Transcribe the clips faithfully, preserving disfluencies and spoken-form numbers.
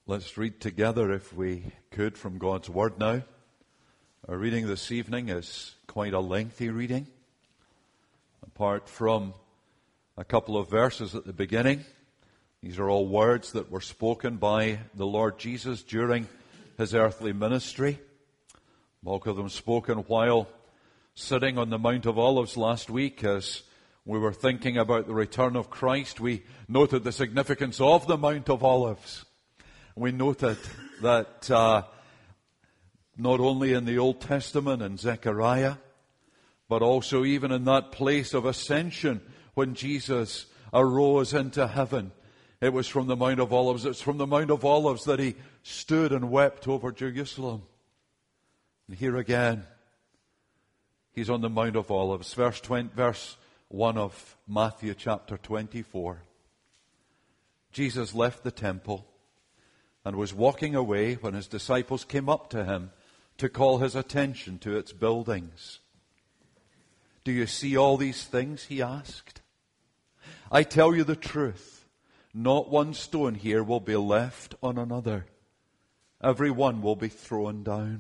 Let's read together, if we could, from God's Word now. Our reading this evening is quite a lengthy reading. Apart from a couple of verses at the beginning, these are all words that were spoken by the Lord Jesus during His earthly ministry. Most of them spoken while sitting on the Mount of Olives last week. As we were thinking about the return of Christ, we noted the significance of the Mount of Olives. We noted that uh, not only in the Old Testament and Zechariah, but also even in that place of ascension when Jesus arose into heaven, it was from the Mount of Olives. It's from the Mount of Olives that He stood and wept over Jerusalem. And here again, He's on the Mount of Olives. Verse twenty, verse one of Matthew chapter twenty-four. Jesus left the temple and was walking away when His disciples came up to Him to call His attention to its buildings. "Do you see all these things?" He asked. "I tell you the truth, not one stone here will be left on another. Every one will be thrown down."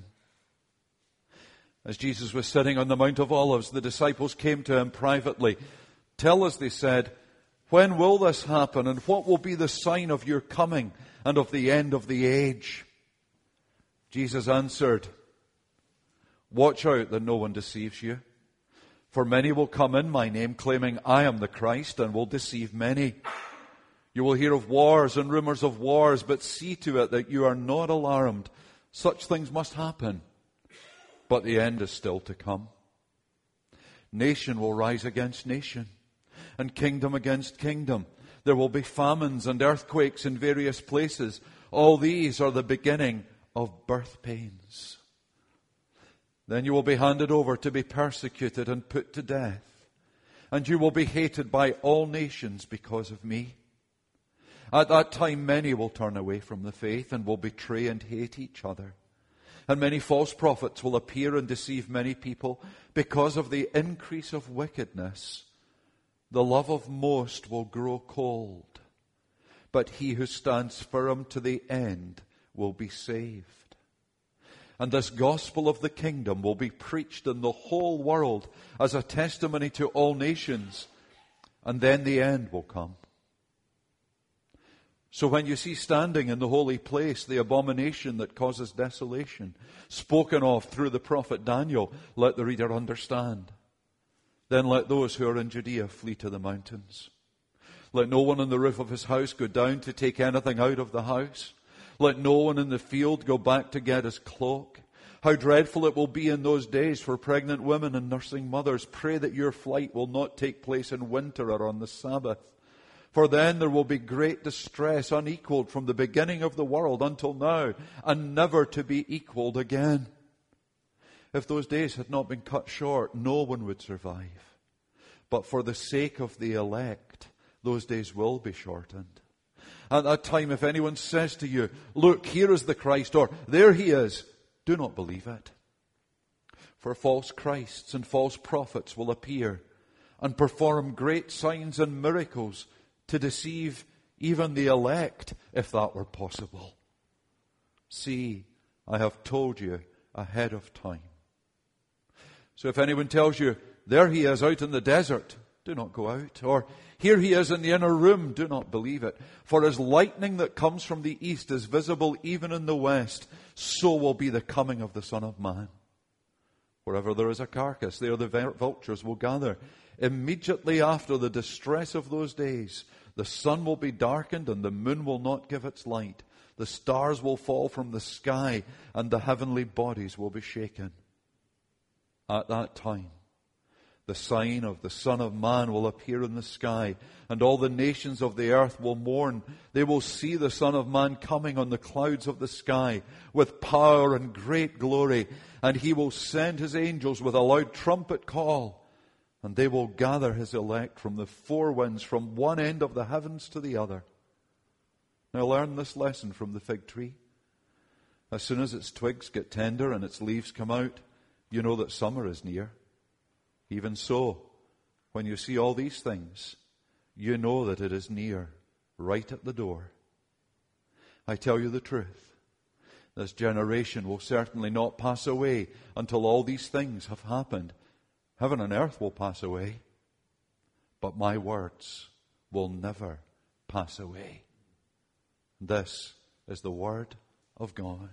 As Jesus was sitting on the Mount of Olives, the disciples came to Him privately. "Tell us," they said, "when will this happen, and what will be the sign of your coming and of the end of the age?" Jesus answered, "Watch out that no one deceives you. For many will come in my name, claiming I am the Christ, and will deceive many. You will hear of wars and rumors of wars, but see to it that you are not alarmed. Such things must happen, but the end is still to come. Nation will rise against nation, and kingdom against kingdom. There will be famines and earthquakes in various places. All these are the beginning of birth pains. Then you will be handed over to be persecuted and put to death, and you will be hated by all nations because of me. At that time many will turn away from the faith and will betray and hate each other. And many false prophets will appear and deceive many people. Because of the increase of wickedness, the love of most will grow cold. But he who stands firm to the end will be saved. And this gospel of the kingdom will be preached in the whole world as a testimony to all nations, and then the end will come. So when you see standing in the holy place the abomination that causes desolation, spoken of through the prophet Daniel, let the reader understand. Then let those who are in Judea flee to the mountains. Let no one on the roof of his house go down to take anything out of the house. Let no one in the field go back to get his cloak. How dreadful it will be in those days for pregnant women and nursing mothers. Pray that your flight will not take place in winter or on the Sabbath. For then there will be great distress, unequaled from the beginning of the world until now, and never to be equaled again. If those days had not been cut short, no one would survive. But for the sake of the elect, those days will be shortened. At that time, if anyone says to you, 'Look, here is the Christ,' or 'There he is,' do not believe it. For false Christs and false prophets will appear and perform great signs and miracles to deceive even the elect, if that were possible. See, I have told you ahead of time. So if anyone tells you, 'There he is out in the desert,' do not go out. Or, 'Here he is in the inner room,' do not believe it. For as lightning that comes from the east is visible even in the west, so will be the coming of the Son of Man. Wherever there is a carcass, there the vultures will gather. Immediately after the distress of those days, the sun will be darkened and the moon will not give its light. The stars will fall from the sky and the heavenly bodies will be shaken. At that time, the sign of the Son of Man will appear in the sky, and all the nations of the earth will mourn. They will see the Son of Man coming on the clouds of the sky with power and great glory, and he will send his angels with a loud trumpet call, and they will gather his elect from the four winds, from one end of the heavens to the other. Now learn this lesson from the fig tree. As soon as its twigs get tender and its leaves come out, you know that summer is near. Even so, when you see all these things, you know that it is near, right at the door. I tell you the truth. This generation will certainly not pass away until all these things have happened. Heaven and earth will pass away, but my words will never pass away. This is the word of God.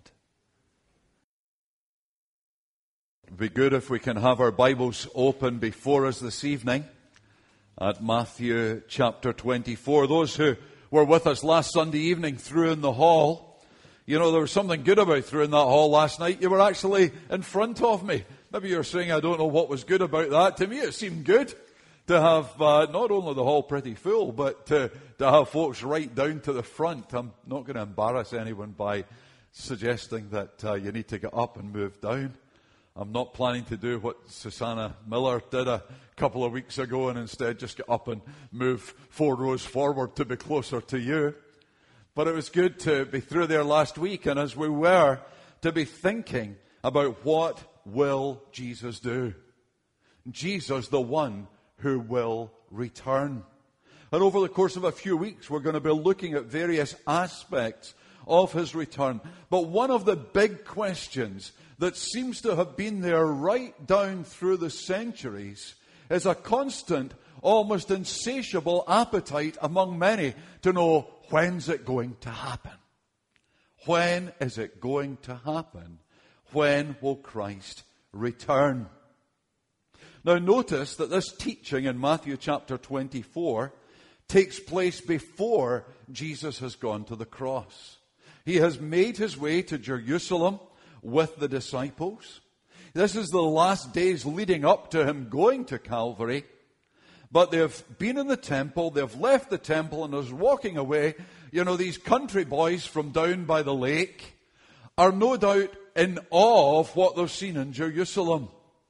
It would be good if we can have our Bibles open before us this evening at Matthew chapter twenty-four. Those who were with us last Sunday evening through in the hall, you know, there was something good about through in that hall last night. You were actually in front of me. Maybe you're saying, I don't know what was good about that. To me, it seemed good to have uh, not only the hall pretty full, but to, to have folks right down to the front. I'm not going to embarrass anyone by suggesting that uh, you need to get up and move down. I'm not planning to do what Susanna Miller did a couple of weeks ago and instead just get up and move four rows forward to be closer to you. But it was good to be through there last week, and as we were, to be thinking about what will Jesus do. Jesus, the one who will return. And over the course of a few weeks, we're going to be looking at various aspects of his return. But one of the big questions that seems to have been there right down through the centuries is a constant, almost insatiable appetite among many to know, when's it going to happen? When is it going to happen? When will Christ return? Now notice that this teaching in Matthew chapter twenty-four takes place before Jesus has gone to the cross. He has made his way to Jerusalem with the disciples. This is the last days leading up to him going to Calvary. But they've been in the temple, they've left the temple, and as walking away, you know, these country boys from down by the lake are no doubt in awe of what they've seen in Jerusalem.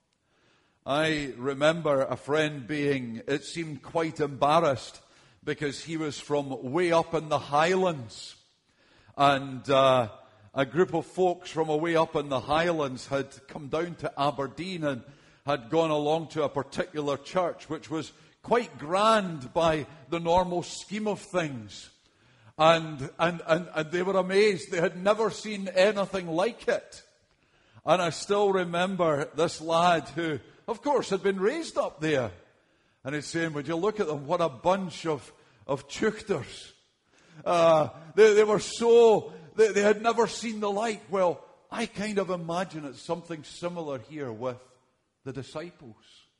I remember a friend being, it seemed, quite embarrassed because he was from way up in the Highlands. And uh, a group of folks from away up in the Highlands had come down to Aberdeen and had gone along to a particular church which was quite grand by the normal scheme of things. And, and, and, and they were amazed. They had never seen anything like it. And I still remember this lad who, of course, had been raised up there. And he's saying, would you look at them, what a bunch of, of tuchters. Uh, they, they were so, they, they had never seen the like. Well, I kind of imagine it's something similar here with the disciples.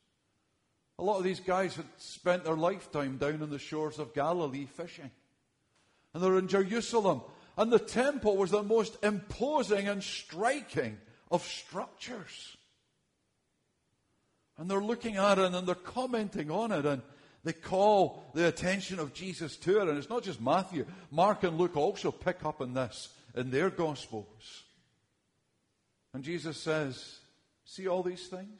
A lot of these guys had spent their lifetime down on the shores of Galilee fishing. And they're in Jerusalem. And the temple was the most imposing and striking of structures. And they're looking at it and they're commenting on it. And they call the attention of Jesus to it. And it's not just Matthew. Mark and Luke also pick up on this in their Gospels. And Jesus says, see all these things?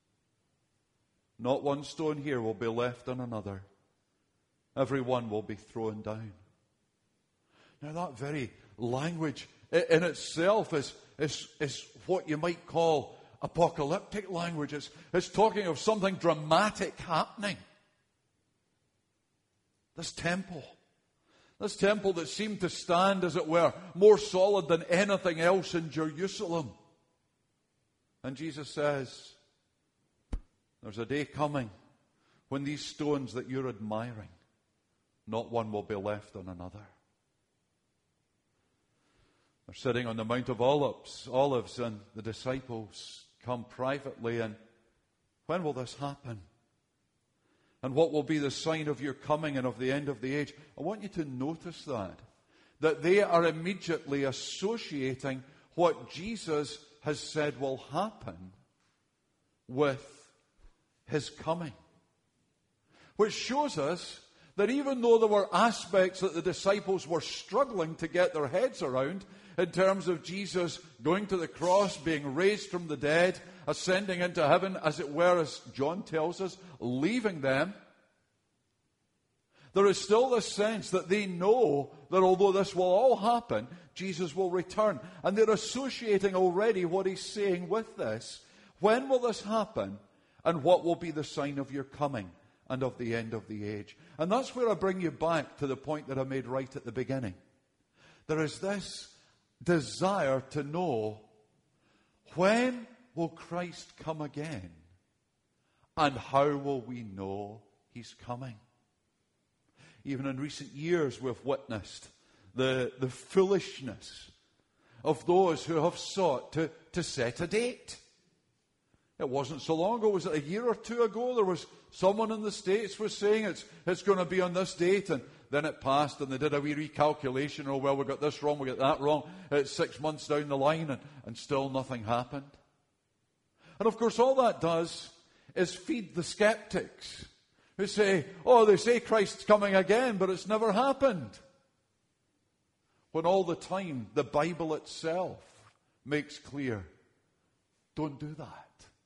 Not one stone here will be left on another. Every one will be thrown down. Now that very language in itself is, is, is what you might call apocalyptic language. It's, it's talking of something dramatic happening. This temple. This temple that seemed to stand, as it were, more solid than anything else in Jerusalem. And Jesus says, there's a day coming when these stones that you're admiring, not one will be left on another. They're sitting on the Mount of Olives, Olives, and the disciples come privately, and when will this happen? And what will be the sign of your coming and of the end of the age? I want you to notice that, that they are immediately associating what Jesus has said will happen with his coming. Which shows us that even though there were aspects that the disciples were struggling to get their heads around, in terms of Jesus going to the cross, being raised from the dead, ascending into heaven, as it were, as John tells us, leaving them, there is still this sense that they know that although this will all happen, Jesus will return. And they're associating already what he's saying with this. When will this happen? And what will be the sign of your coming and of the end of the age? And that's where I bring you back to the point that I made right at the beginning. There is this desire to know, when will Christ come again? And how will we know he's coming? Even in recent years, we've witnessed the, the foolishness of those who have sought to, to set a date. It wasn't so long ago, was it a year or two ago? There was someone in the States was saying it's, it's going to be on this date, and then it passed, and they did a wee recalculation. Oh, well, we got this wrong, we got that wrong. It's six months down the line, and, and still nothing happened. And of course, all that does is feed the skeptics who say, oh, they say Christ's coming again, but it's never happened. When all the time the Bible itself makes clear, don't do that.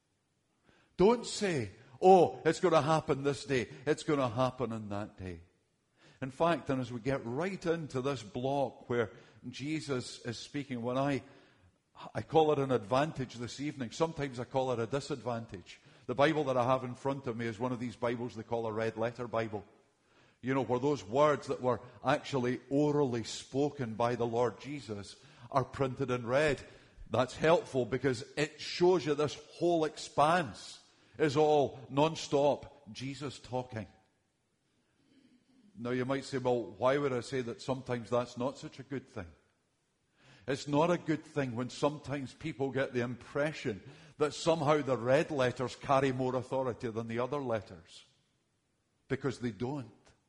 Don't say, oh, it's going to happen this day, it's going to happen on that day. In fact, and as we get right into this block where Jesus is speaking, when I, I call it an advantage this evening, sometimes I call it a disadvantage. The Bible that I have in front of me is one of these Bibles they call a red letter Bible. You know, where those words that were actually orally spoken by the Lord Jesus are printed in red. That's helpful because it shows you this whole expanse is all non-stop Jesus talking. Now you might say, well, why would I say that sometimes that's not such a good thing? It's not a good thing when sometimes people get the impression that somehow the red letters carry more authority than the other letters. Because they don't.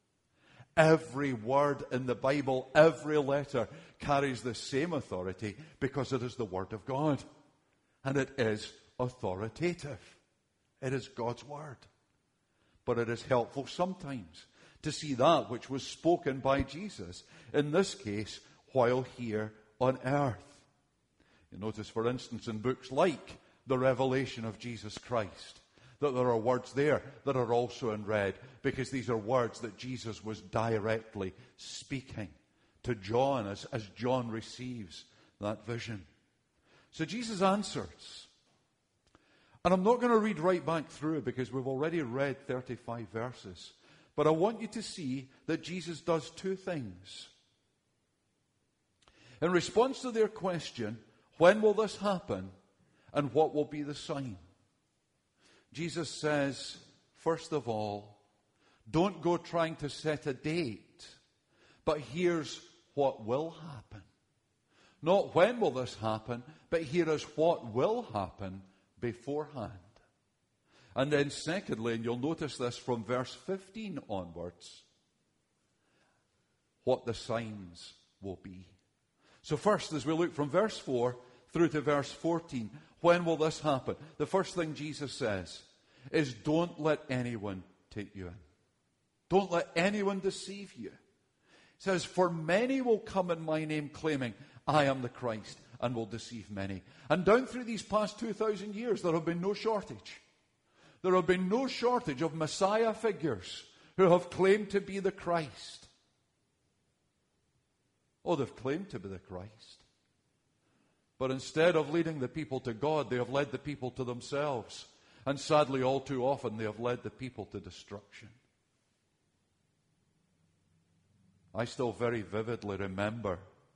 Every word in the Bible, every letter carries the same authority because it is the Word of God. And it is authoritative. It is God's Word. But it is helpful sometimes to see that which was spoken by Jesus, in this case, while here on earth. You notice, for instance, in books like the Revelation of Jesus Christ, that there are words there that are also in red, because these are words that Jesus was directly speaking to John as, as John receives that vision. So Jesus answers. And I'm not going to read right back through because we've already read thirty-five verses. But I want you to see that Jesus does two things. In response to their question, when will this happen and what will be the sign? Jesus says, first of all, don't go trying to set a date, but here's what will happen. Not when will this happen, but here is what will happen beforehand. And then secondly, and you'll notice this from verse fifteen onwards, what the signs will be. So first, as we look from verse four through to verse fourteen, when will this happen? The first thing Jesus says is, don't let anyone take you in. Don't let anyone deceive you. He says, for many will come in my name claiming, I am the Christ, and will deceive many. And down through these past two thousand years, there have been no shortage. There have been no shortage of Messiah figures who have claimed to be the Christ. Oh, they've claimed to be the Christ. But instead of leading the people to God, they have led the people to themselves. And sadly, all too often, they have led the people to destruction. I still very vividly remember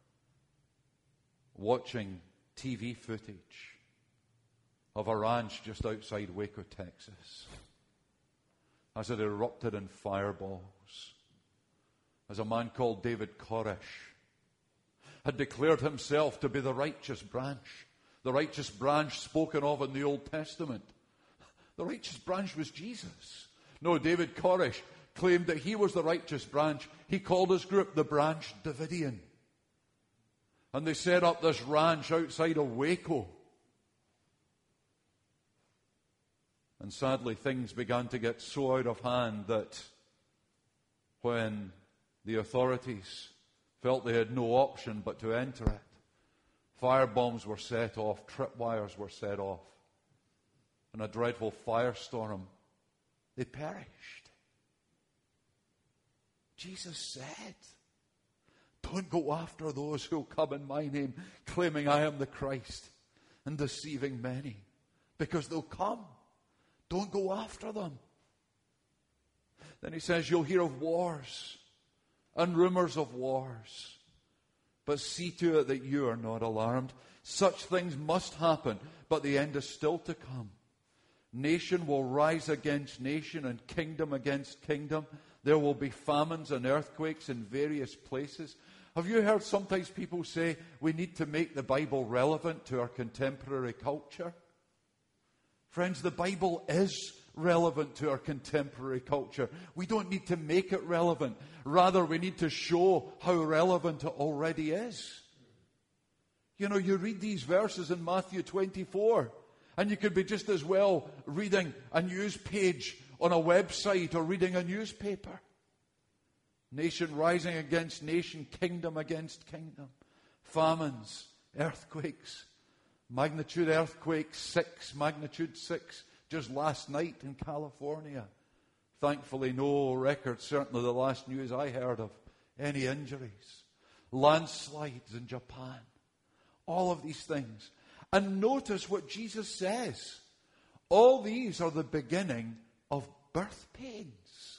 watching T V footage of a ranch just outside Waco, Texas, as it erupted in fireballs, as a man called David Koresh had declared himself to be the righteous branch, the righteous branch spoken of in the Old Testament. The righteous branch was Jesus. No, David Koresh claimed that he was the righteous branch. He called his group the Branch Davidian. And they set up this ranch outside of Waco. And sadly, things began to get so out of hand that when the authorities felt they had no option but to enter it, firebombs were set off, tripwires were set off. In a dreadful firestorm, they perished. Jesus said, don't go after those who come in my name, claiming I am the Christ, and deceiving many, because they'll come. Don't go after them. Then he says, you'll hear of wars and rumors of wars. But see to it that you are not alarmed. Such things must happen, but the end is still to come. Nation will rise against nation and kingdom against kingdom. There will be famines and earthquakes in various places. Have you heard sometimes people say we need to make the Bible relevant to our contemporary culture? Friends, the Bible is relevant to our contemporary culture. We don't need to make it relevant. Rather, we need to show how relevant it already is. You know, you read these verses in Matthew twenty-four, and you could be just as well reading a news page on a website or reading a newspaper. Nation rising against nation, kingdom against kingdom. Famines, earthquakes. Magnitude earthquake six, magnitude six, just last night in California. Thankfully, no record, certainly the last news I heard of, any injuries. Landslides in Japan. All of these things. And notice what Jesus says. All these are the beginning of birth pains.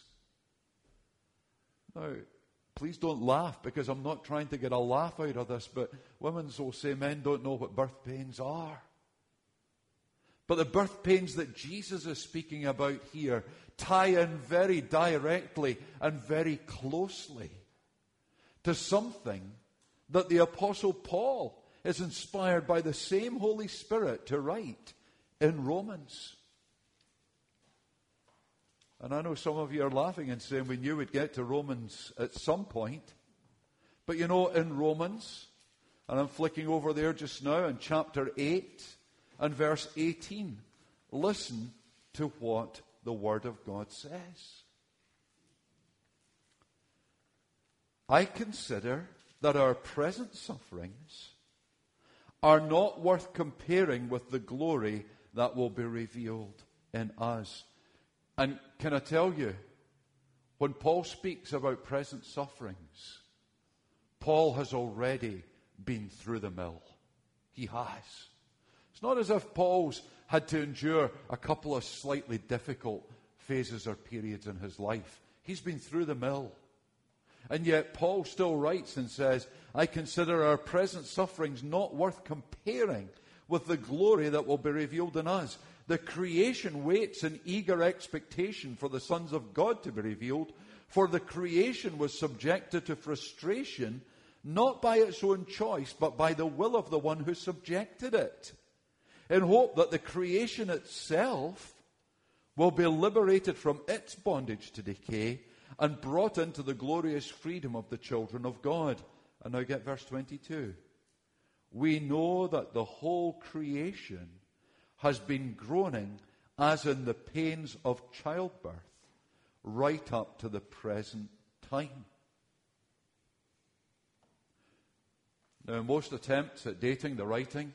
Now, please don't laugh, because I'm not trying to get a laugh out of this, but women will say men don't know what birth pains are. But the birth pains that Jesus is speaking about here tie in very directly and very closely to something that the Apostle Paul is inspired by the same Holy Spirit to write in Romans. And I know some of you are laughing and saying we knew we'd get to Romans at some point. But you know, in Romans, and I'm flicking over there just now in chapter eight and verse eighteen, listen to what the Word of God says. I consider that our present sufferings are not worth comparing with the glory that will be revealed in us. And can I tell you, when Paul speaks about present sufferings, Paul has already been through the mill. He has. It's not as if Paul's had to endure a couple of slightly difficult phases or periods in his life. He's been through the mill. And yet Paul still writes and says, I consider our present sufferings not worth comparing with the glory that will be revealed in us. The creation waits in eager expectation for the sons of God to be revealed. For the creation was subjected to frustration, not by its own choice, but by the will of the one who subjected it, in hope that the creation itself will be liberated from its bondage to decay and brought into the glorious freedom of the children of God. And now get verse twenty-two. We know that the whole creation has been groaning as in the pains of childbirth right up to the present time. Now, most attempts at dating the writing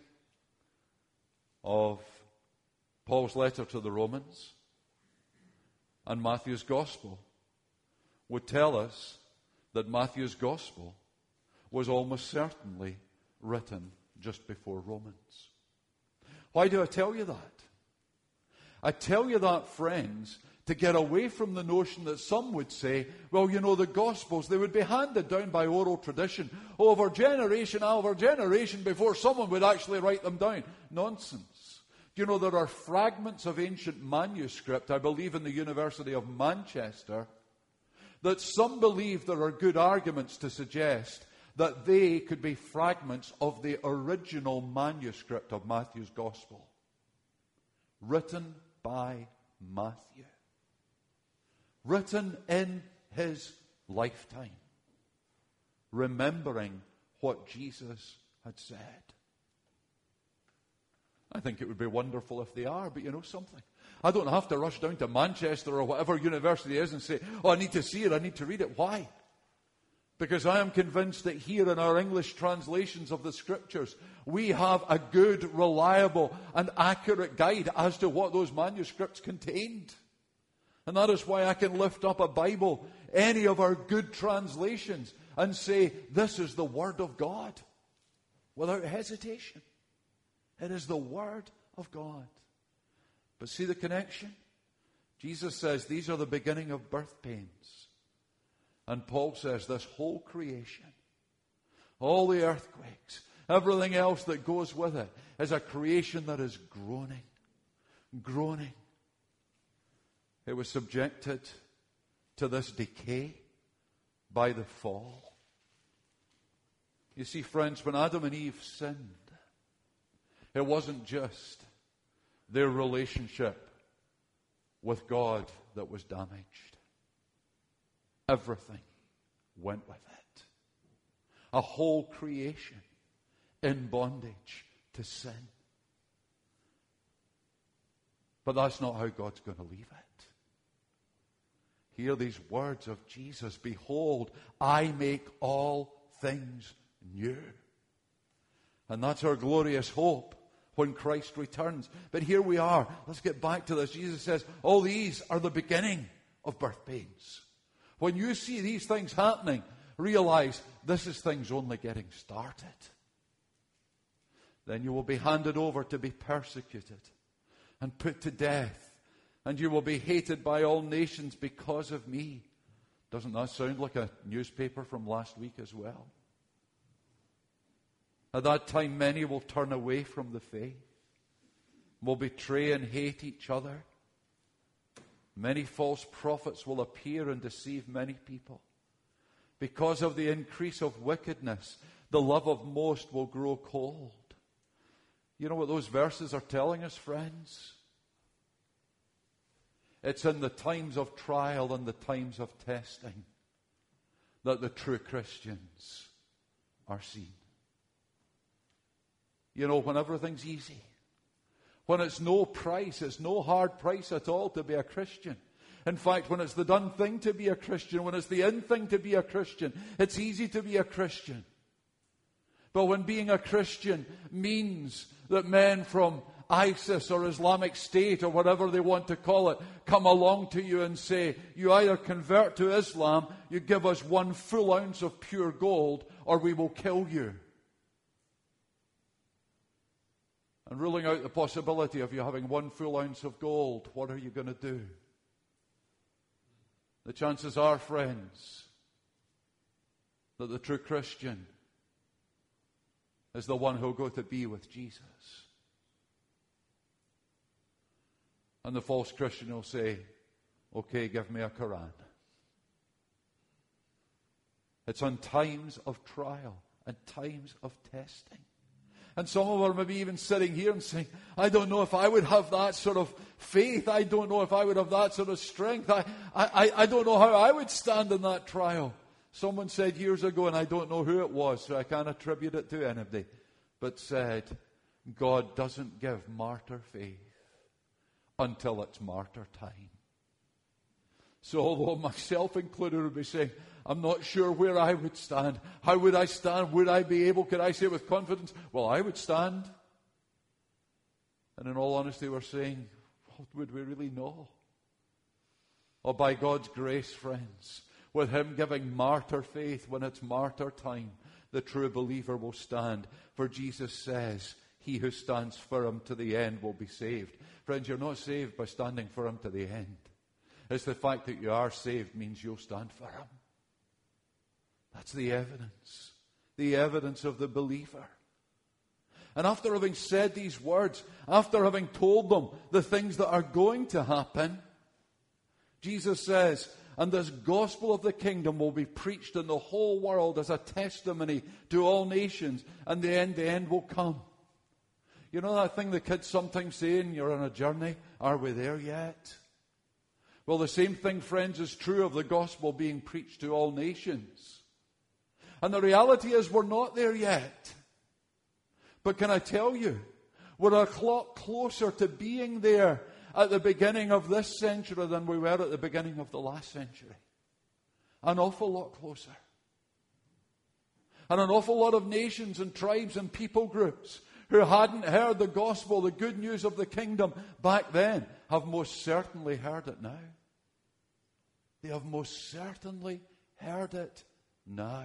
of Paul's letter to the Romans and Matthew's Gospel would tell us that Matthew's Gospel was almost certainly written just before Romans. Why do I tell you that? I tell you that, friends, to get away from the notion that some would say, well, you know, the Gospels, they would be handed down by oral tradition over generation over generation before someone would actually write them down. Nonsense. Do you know there are fragments of ancient manuscript, I believe in the University of Manchester, that some believe there are good arguments to suggest that they could be fragments of the original manuscript of Matthew's Gospel, written by Matthew, written in his lifetime, remembering what Jesus had said. I think it would be wonderful if they are, but you know something? I don't have to rush down to Manchester or whatever university it is and say, oh, I need to see it, I need to read it. Why? Because I am convinced that here in our English translations of the Scriptures, we have a good, reliable, and accurate guide as to what those manuscripts contained. And that is why I can lift up a Bible, any of our good translations, and say, this is the Word of God, without hesitation. It is the Word of God. But see the connection? Jesus says these are the beginning of birth pains. And Paul says this whole creation, all the earthquakes, everything else that goes with it, is a creation that is groaning, groaning. It was subjected to this decay by the fall. You see, friends, when Adam and Eve sinned, it wasn't just their relationship with God that was damaged. Everything went with it. A whole creation in bondage to sin. But that's not how God's going to leave it. Hear these words of Jesus. Behold, I make all things new. And that's our glorious hope when Christ returns. But here we are. Let's get back to this. Jesus says, all these are the beginning of birth pains. When you see these things happening, realize this is things only getting started. Then you will be handed over to be persecuted and put to death. And you will be hated by all nations because of me. Doesn't that sound like a newspaper from last week as well? At that time, many will turn away from the faith, will betray and hate each other. Many false prophets will appear and deceive many people. Because of the increase of wickedness, the love of most will grow cold. You know what those verses are telling us, friends? It's in the times of trial and the times of testing that the true Christians are seen. You know, when everything's easy, when it's no price, it's no hard price at all to be a Christian. In fact, when it's the done thing to be a Christian, when it's the in thing to be a Christian, it's easy to be a Christian. But when being a Christian means that men from ISIS or Islamic State or whatever they want to call it come along to you and say, you either convert to Islam, you give us one full ounce of pure gold, or we will kill you. And ruling out the possibility of you having one full ounce of gold, what are you going to do? The chances are, friends, that the true Christian is the one who will go to be with Jesus. And the false Christian will say, okay, give me a Quran. It's on times of trial and times of testing. And some of them are maybe even sitting here and saying, I don't know if I would have that sort of faith. I don't know if I would have that sort of strength. I, I, I don't know how I would stand in that trial. Someone said years ago, and I don't know who it was, so I can't attribute it to anybody, but said, God doesn't give martyr faith until it's martyr time. So although myself included would be saying, I'm not sure where I would stand. How would I stand? Would I be able? Could I say with confidence, well, I would stand? And in all honesty, we're saying, what would we really know? Oh, by God's grace, friends, with Him giving martyr faith when it's martyr time, the true believer will stand. For Jesus says, he who stands firm to the end will be saved. Friends, you're not saved by standing firm to the end. It's the fact that you are saved means you'll stand firm. That's the evidence. The evidence of the believer. And after having said these words, after having told them the things that are going to happen, Jesus says, and this gospel of the kingdom will be preached in the whole world as a testimony to all nations, and the end, the end will come. You know that thing the kids sometimes say when you're on a journey? Are we there yet? Well, the same thing, friends, is true of the gospel being preached to all nations. And the reality is we're not there yet. But can I tell you, we're a lot closer to being there at the beginning of this century than we were at the beginning of the last century. An awful lot closer. And an awful lot of nations and tribes and people groups who hadn't heard the gospel, the good news of the kingdom back then, have most certainly heard it now. They have most certainly heard it now.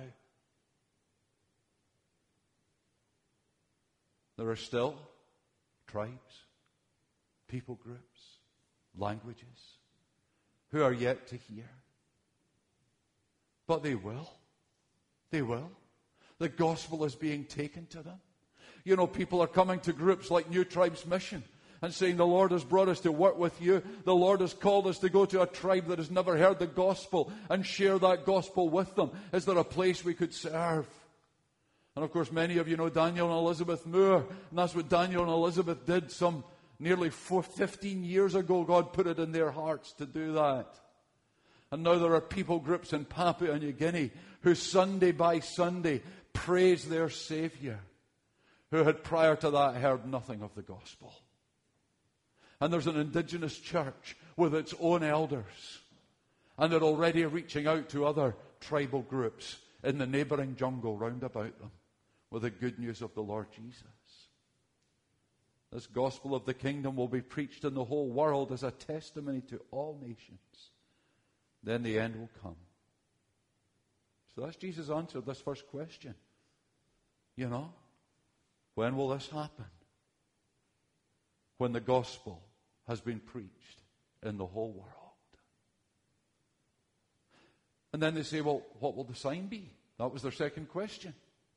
There are still tribes, people groups, languages who are yet to hear. But they will. They will. The gospel is being taken to them. You know, people are coming to groups like New Tribes Mission and saying, the Lord has brought us to work with you. The Lord has called us to go to a tribe that has never heard the gospel and share that gospel with them. Is there a place we could serve? And of course, many of you know Daniel and Elizabeth Moore. And that's what Daniel and Elizabeth did some nearly four, fifteen years ago. God put it in their hearts to do that. And now there are people groups in Papua New Guinea who Sunday by Sunday praise their Savior, who had prior to that heard nothing of the gospel. And there's an indigenous church with its own elders. And they're already reaching out to other tribal groups in the neighboring jungle round about them with the good news of the Lord Jesus. This gospel of the kingdom will be preached in the whole world as a testimony to all nations. Then the end will come. So that's Jesus' answer to this first question. You know, when will this happen? When the gospel has been preached in the whole world. And then they say, well, what will the sign be? That was their second question.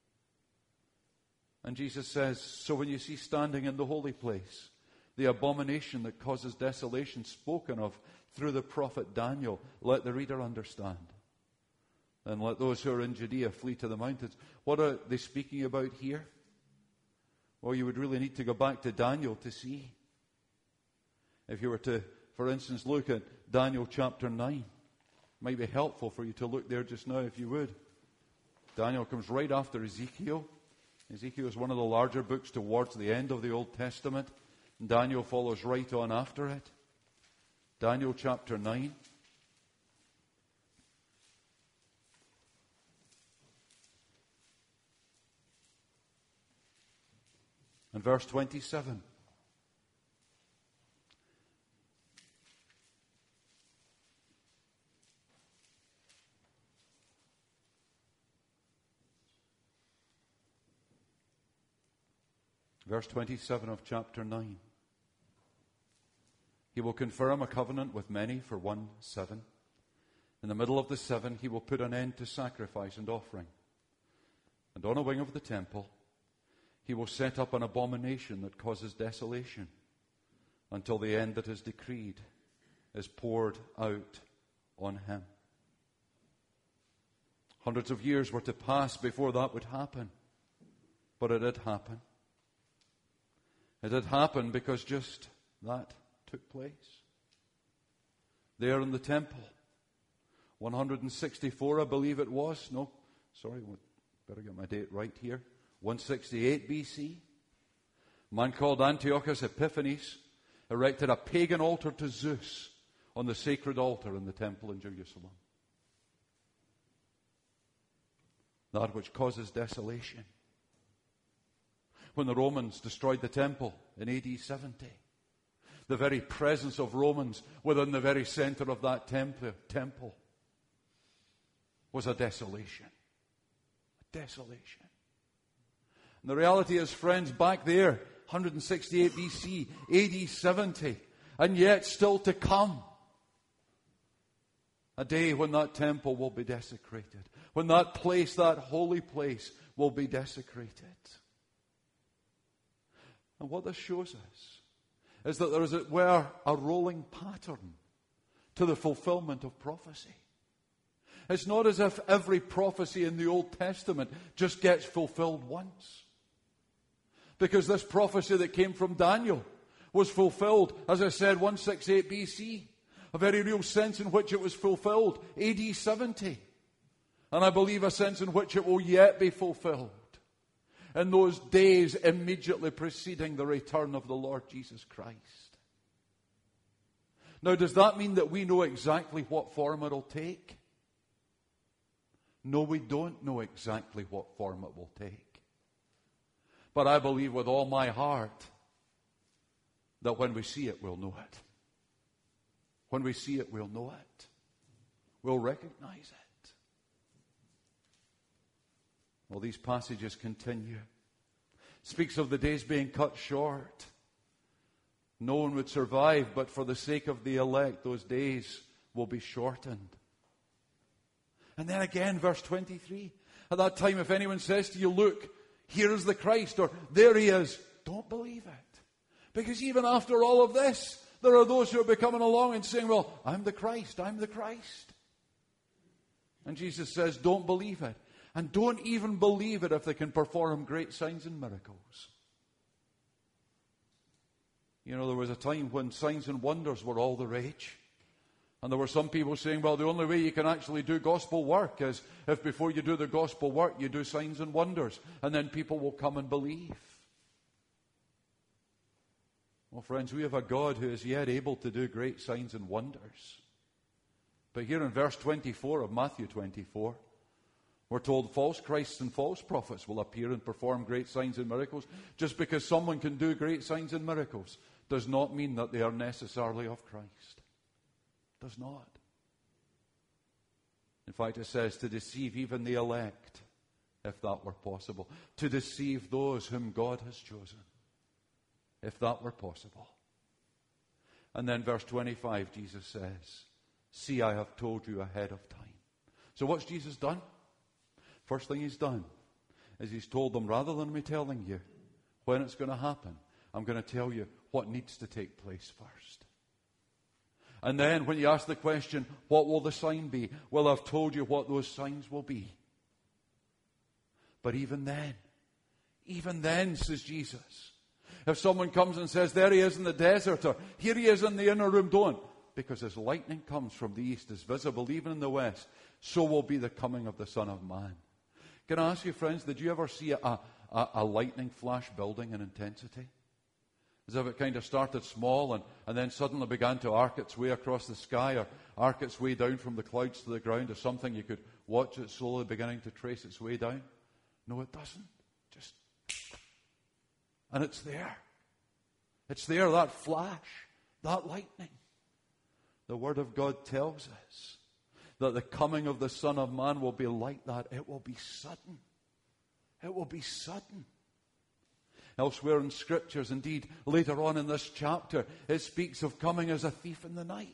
And Jesus says, so when you see standing in the holy place the abomination that causes desolation spoken of through the prophet Daniel, let the reader understand. And let those who are in Judea flee to the mountains. What are they speaking about here? Well, you would really need to go back to Daniel to see. If you were to, for instance, look at Daniel chapter nine. It might be helpful for you to look there just now if you would. Daniel comes right after Ezekiel. Ezekiel is one of the larger books towards the end of the Old Testament. And Daniel follows right on after it. Daniel chapter nine. And verse twenty-seven. Verse twenty-seven of chapter nine. He will confirm a covenant with many for one seven. In the middle of the seven, he will put an end to sacrifice and offering. And on a wing of the temple, he will set up an abomination that causes desolation until the end that is decreed is poured out on him. Hundreds of years were to pass before that would happen. But it did happen. It did happen because just that took place. There in the temple, one hundred sixty-four, I believe it was. No, sorry, better get my date right here. one sixty-eight B C, a man called Antiochus Epiphanes erected a pagan altar to Zeus on the sacred altar in the temple in Jerusalem. That which causes desolation. When the Romans destroyed the temple in A D seventy, the very presence of Romans within the very center of that temple, temple was a desolation. A desolation. And the reality is, friends, back there, one hundred sixty-eight B C, A D seventy, and yet still to come, a day when that temple will be desecrated, when that place, that holy place, will be desecrated. And what this shows us is that there is, as it were, a rolling pattern to the fulfillment of prophecy. It's not as if every prophecy in the Old Testament just gets fulfilled once. Because this prophecy that came from Daniel was fulfilled, as I said, one sixty-eight B C. A very real sense in which it was fulfilled, A D seventy. And I believe a sense in which it will yet be fulfilled in those days immediately preceding the return of the Lord Jesus Christ. Now, does that mean that we know exactly what form it will take? No, we don't know exactly what form it will take. But I believe with all my heart that when we see it, we'll know it. When we see it, we'll know it. We'll recognize it. Well, these passages continue. Speaks of the days being cut short. No one would survive, but for the sake of the elect, those days will be shortened. And then again, verse twenty-three. At that time, if anyone says to you, look, here is the Christ, or there he is, don't believe it. Because even after all of this, there are those who are coming along and saying, well, I'm the Christ, I'm the Christ. And Jesus says, don't believe it. And don't even believe it if they can perform great signs and miracles. You know, there was a time when signs and wonders were all the rage. And there were some people saying, well, the only way you can actually do gospel work is if before you do the gospel work, you do signs and wonders. And then people will come and believe. Well, friends, we have a God who is yet able to do great signs and wonders. But here in verse twenty-four of Matthew twenty-four, we're told false Christs and false prophets will appear and perform great signs and miracles. Just because someone can do great signs and miracles does not mean that they are necessarily of Christ. Does not. In fact, it says to deceive even the elect, if that were possible. To deceive those whom God has chosen, if that were possible. And then verse twenty-five, Jesus says, see, I have told you ahead of time. So what's Jesus done? First thing he's done is he's told them, rather than me telling you when it's going to happen, I'm going to tell you what needs to take place first. And then when you ask the question, what will the sign be? Well, I've told you what those signs will be. But even then, even then, says Jesus, if someone comes and says, there he is in the desert, or here he is in the inner room, don't. Because as lightning comes from the east, is visible even in the west, so will be the coming of the Son of Man. Can I ask you, friends, did you ever see a, a, a lightning flash building in intensity? As if it kind of started small and, and then suddenly began to arc its way across the sky, or arc its way down from the clouds to the ground, or something you could watch it slowly beginning to trace its way down. No, it doesn't. Just, and it's there. It's there, that flash, that lightning. The Word of God tells us that the coming of the Son of Man will be like that. It will be sudden. It will be sudden. Elsewhere in Scriptures, indeed, later on in this chapter, it speaks of coming as a thief in the night.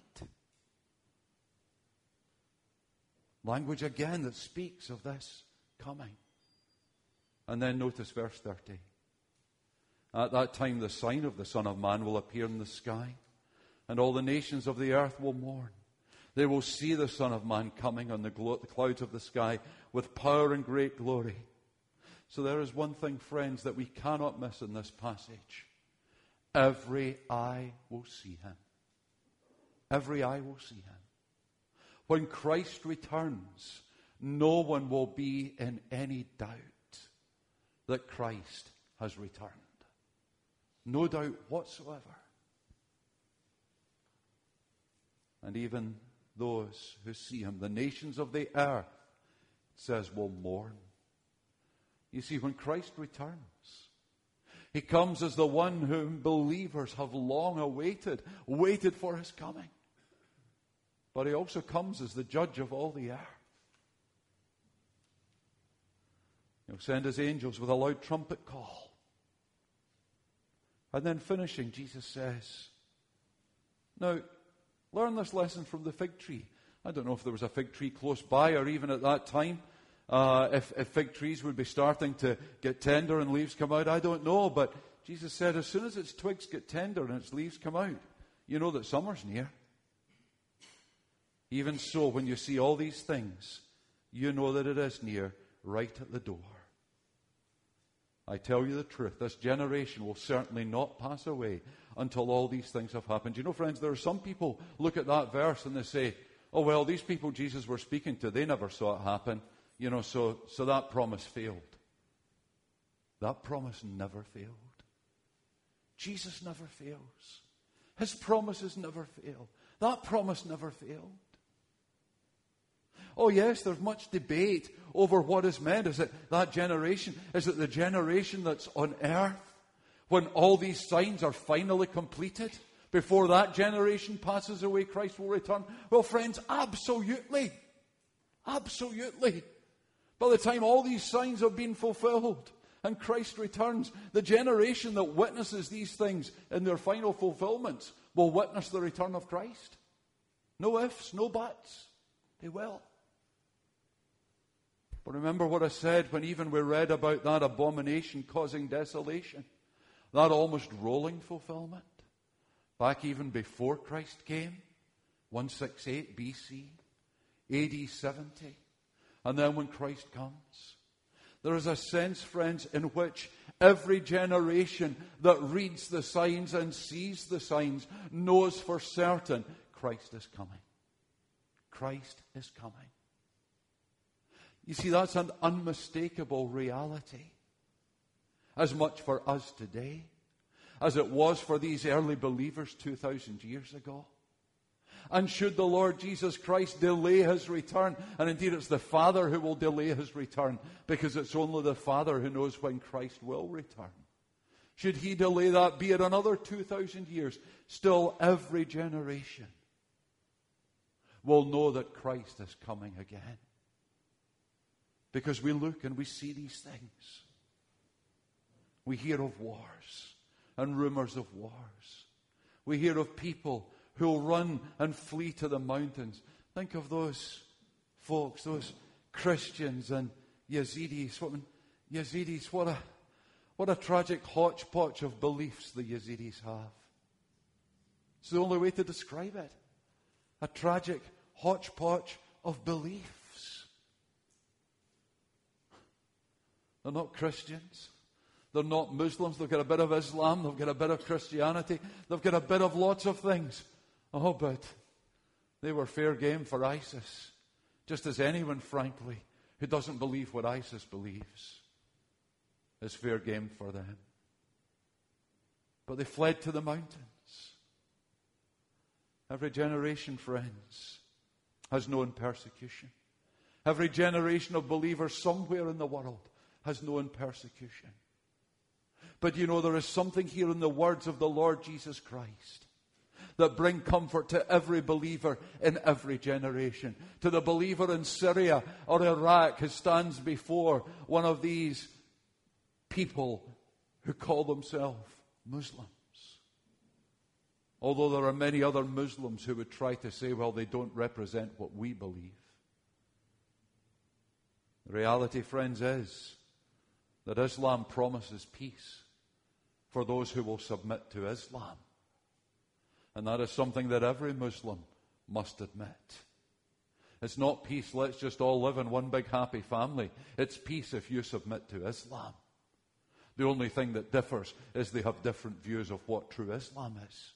Language again that speaks of this coming. And then notice verse thirty. At that time the sign of the Son of Man will appear in the sky, and all the nations of the earth will mourn. They will see the Son of Man coming on the, glo- the clouds of the sky with power and great glory. So there is one thing, friends, that we cannot miss in this passage. Every eye will see him. Every eye will see him. When Christ returns, no one will be in any doubt that Christ has returned. No doubt whatsoever. And even those who see him, the nations of the earth, it says, will mourn. You see, when Christ returns, he comes as the one whom believers have long awaited, waited for his coming. But he also comes as the judge of all the earth. He'll send his angels with a loud trumpet call. And then finishing, Jesus says, now, learn this lesson from the fig tree. I don't know if there was a fig tree close by, or even at that time, uh, if, if fig trees would be starting to get tender and leaves come out. I don't know, but Jesus said as soon as its twigs get tender and its leaves come out, you know that summer's near. Even so, when you see all these things, you know that it is near, right at the door. I tell you the truth, this generation will certainly not pass away until all these things have happened. You know, friends, there are some people look at that verse and they say, oh, well, these people Jesus were speaking to, they never saw it happen. You know, so, so that promise failed. That promise never failed. Jesus never fails. His promises never fail. That promise never failed. Oh yes, there's much debate over what is meant. Is it that generation? Is it the generation that's on earth when all these signs are finally completed? Before that generation passes away, Christ will return. Well, friends, absolutely. Absolutely. By the time all these signs have been fulfilled and Christ returns, the generation that witnesses these things in their final fulfillments will witness the return of Christ. No ifs, no buts. They will. But remember what I said when even we read about that abomination causing desolation, that almost rolling fulfillment, back even before Christ came, one sixty-eight B C, A D seventy, and then when Christ comes. There is a sense, friends, in which every generation that reads the signs and sees the signs knows for certain Christ is coming. Christ is coming. You see, that's an unmistakable reality. As much for us today as it was for these early believers two thousand years ago. And should the Lord Jesus Christ delay His return, and indeed it's the Father who will delay His return, because it's only the Father who knows when Christ will return. Should He delay that, be it another two thousand years, still every generation will know that Christ is coming again. Because we look and we see these things. We hear of wars and rumors of wars. We hear of people who will run and flee to the mountains. Think of those folks, those Christians and Yazidis. What, Yazidis, what a, what a tragic hodgepodge of beliefs the Yazidis have. It's the only way to describe it. A tragic hodgepodge of beliefs. They're not Christians. They're not Muslims. They've got a bit of Islam. They've got a bit of Christianity. They've got a bit of lots of things. Oh, but they were fair game for ISIS. Just as anyone, frankly, who doesn't believe what ISIS believes is fair game for them. But they fled to the mountains. Every generation, friends, has known persecution. Every generation of believers somewhere in the world has known persecution. But you know, there is something here in the words of the Lord Jesus Christ that bring comfort to every believer in every generation. To the believer in Syria or Iraq who stands before one of these people who call themselves Muslims. Although there are many other Muslims who would try to say, well, they don't represent what we believe. The reality, friends, is that Islam promises peace for those who will submit to Islam. And that is something that every Muslim must admit. It's not peace, let's just all live in one big happy family. It's peace if you submit to Islam. The only thing that differs is they have different views of what true Islam is.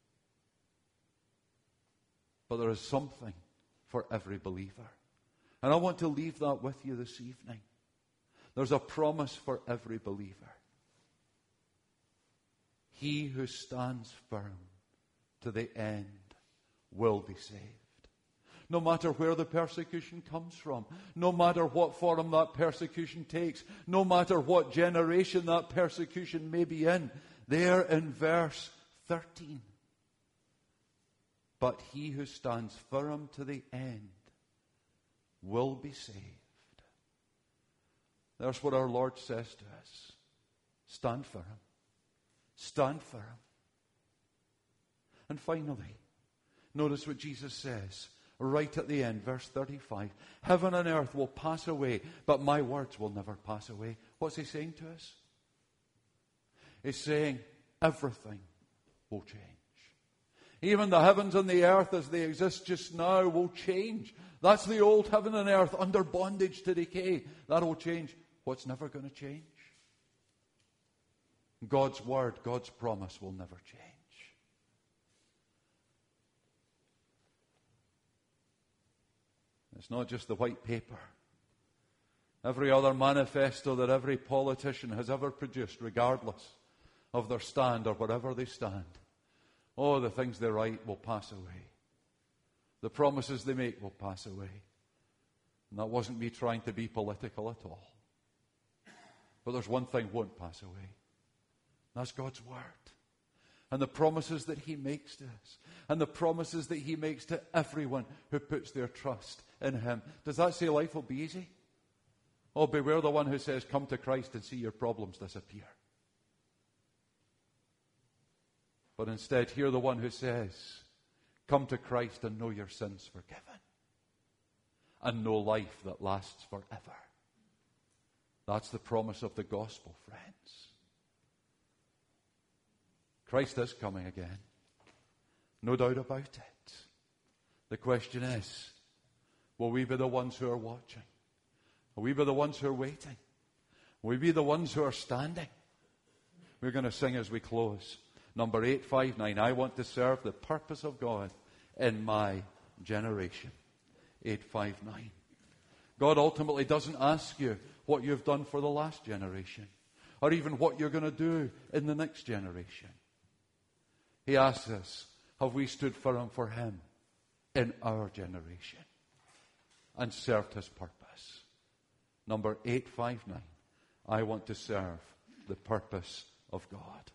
But there is something for every believer. And I want to leave that with you this evening. There's a promise for every believer. He who stands firm to the end will be saved. No matter where the persecution comes from, no matter what form that persecution takes, no matter what generation that persecution may be in, there in verse thirteen. But he who stands firm to the end will be saved. There's what our Lord says to us. Stand firm. Stand firm. And finally, notice what Jesus says right at the end, verse thirty-five. Heaven and earth will pass away, but my words will never pass away. What's he saying to us? He's saying everything will change. Even the heavens and the earth as they exist just now will change. That's the old heaven and earth under bondage to decay. That will change. What's never going to change? God's word, God's promise will never change. It's not just the white paper. Every other manifesto that every politician has ever produced, regardless of their stand or wherever they stand, oh, the things they write will pass away. The promises they make will pass away. And that wasn't me trying to be political at all. But there's one thing won't pass away. That's God's word. And the promises that he makes to us. And the promises that he makes to everyone who puts their trust in him. Does that say life will be easy? Oh, beware the one who says, come to Christ and see your problems disappear. But instead, hear the one who says, come to Christ and know your sins forgiven. And know life that lasts forever. That's the promise of the gospel, friends. Christ is coming again. No doubt about it. The question is, will we be the ones who are watching? Will we be the ones who are waiting? Will we be the ones who are standing? We're going to sing as we close. Number eight five nine. I want to serve the purpose of God in my generation. eight five nine. God ultimately doesn't ask you what you've done for the last generation, or even what you're going to do in the next generation. He asks us, have we stood firm for Him in our generation and served His purpose? Number eight five nine. I want to serve the purpose of God.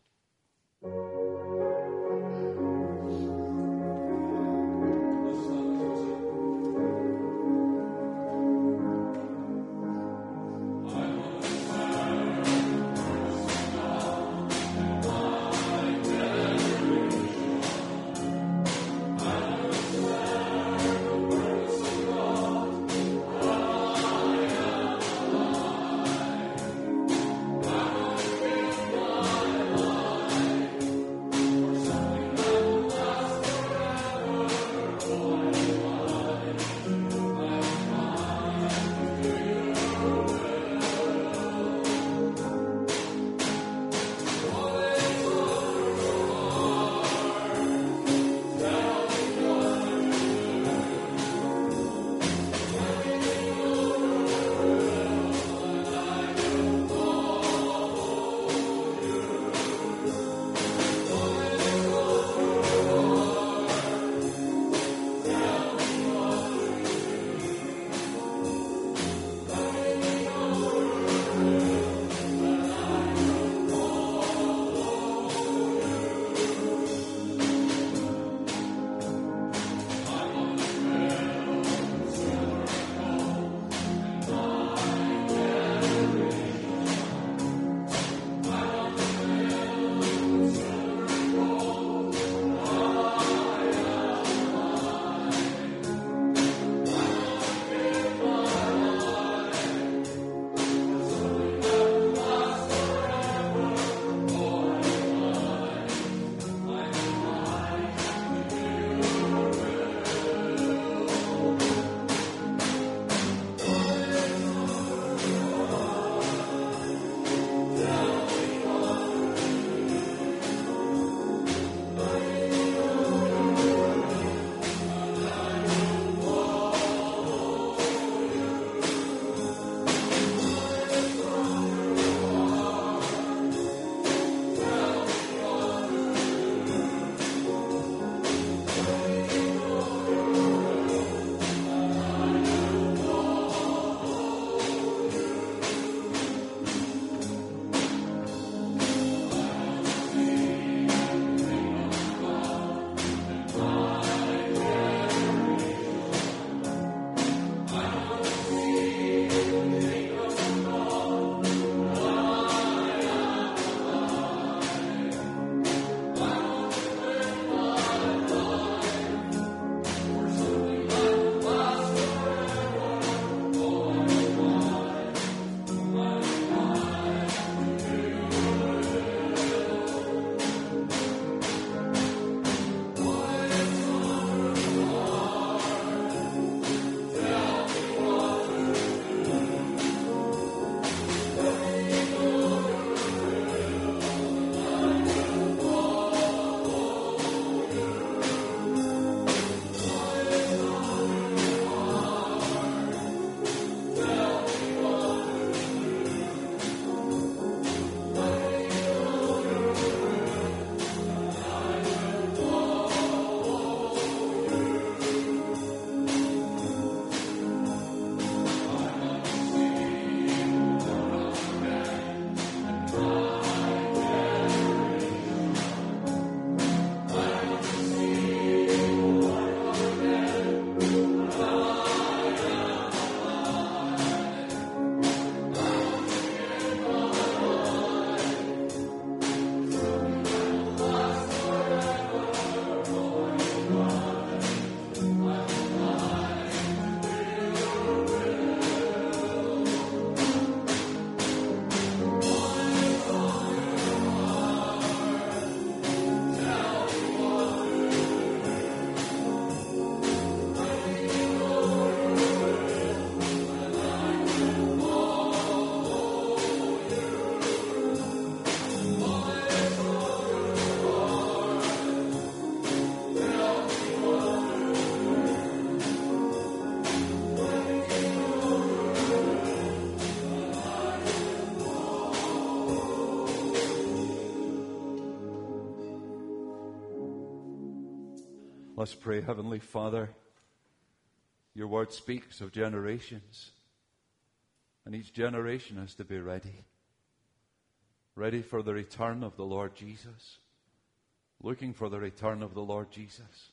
Let's pray. Heavenly Father, your word speaks of generations, and each generation has to be ready. Ready for the return of the Lord Jesus. Looking for the return of the Lord Jesus.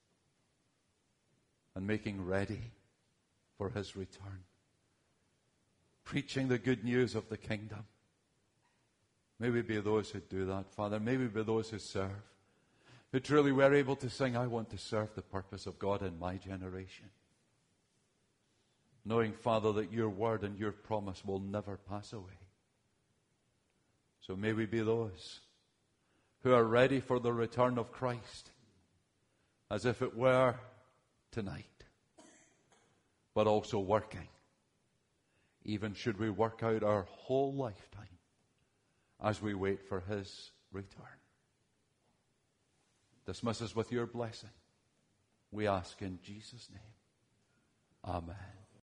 And making ready for his return. Preaching the good news of the kingdom. May we be those who do that, Father. May we be those who serve. Who truly were able to sing, I want to serve the purpose of God in my generation. Knowing, Father, that your word and your promise will never pass away. So may we be those who are ready for the return of Christ, as if it were tonight, but also working, even should we work out our whole lifetime as we wait for his return. Dismiss us with your blessing, we ask in Jesus' name. Amen.